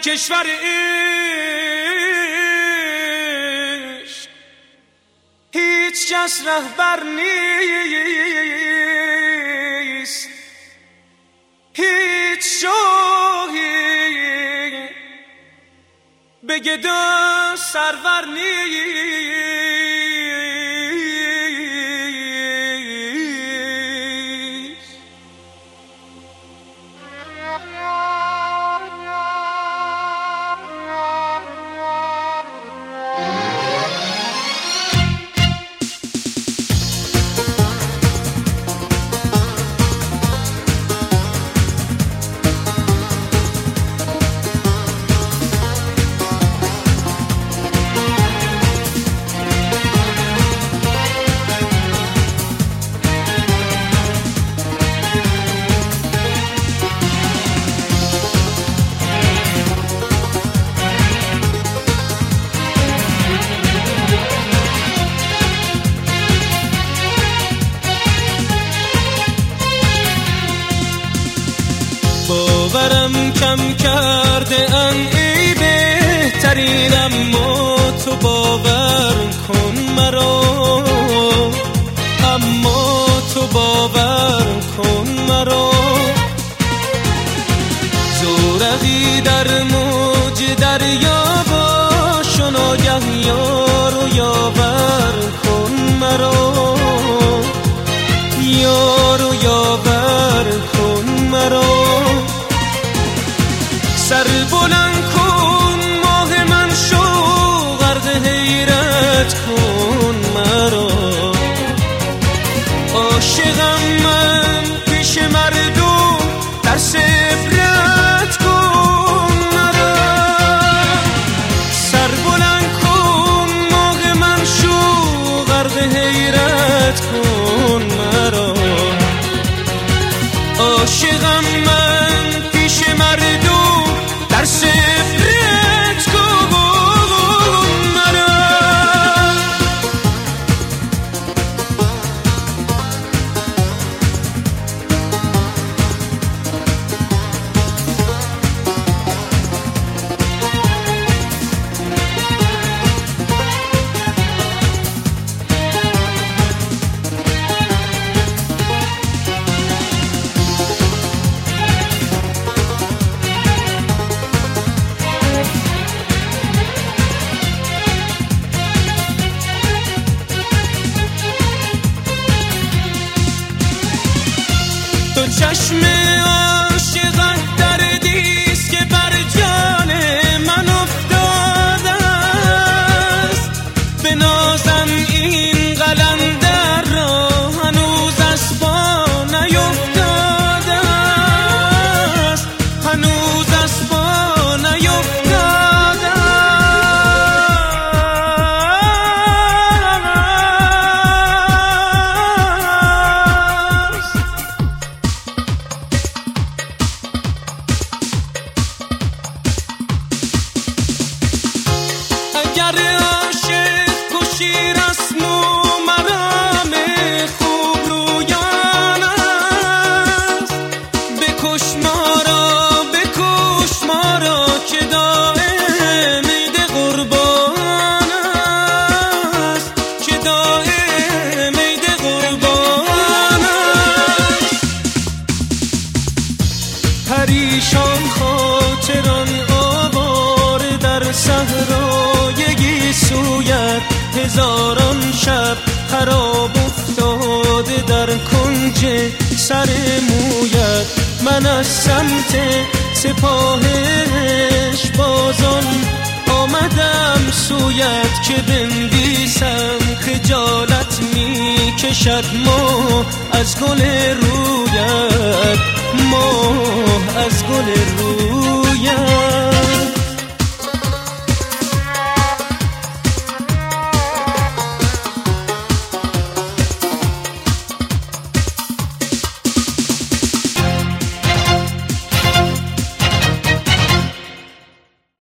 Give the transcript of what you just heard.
کشور عشق هیچ کس رهبر نیست، هیچ شاهی به گدا سرور نیست. باورم کم کرده ان ای بهترین، اما تو باور کن مرا، اما تو باور کن مرا. زورقی در موج دریا باش و ناگه یار و یاور کن مرا، یار و یاور کن مرا. سر بلند کن ماه من شو غرق حیرت کن مرا. عاشقم من پیش مردم در عبرت کن مرا. سر بلند کن ماه من شو غرق حیرت کن مرا. عاشقم من پیش مردم در سفرت کن مرا. تو چشم عاشقان دردیست که بر جان من افتاده است. بنازم این قلندر را هنوز از پا نیفتاده است، هنوز از پا نیفتاده است. اگر عاشق کشی رسم و مرام خوب رویان است، بکش ما را که دائم عید قربان است، که دائم عید قربان است. پریشان خاطران آواره در صحرای گیسویت، هزاران شب خراب افتاده در کنج سر مویت. من از سمت سپاهش بازان آمدم سویت که بنویسم خجالت می کشد ماه از گل رویت، ماه از گل رویت.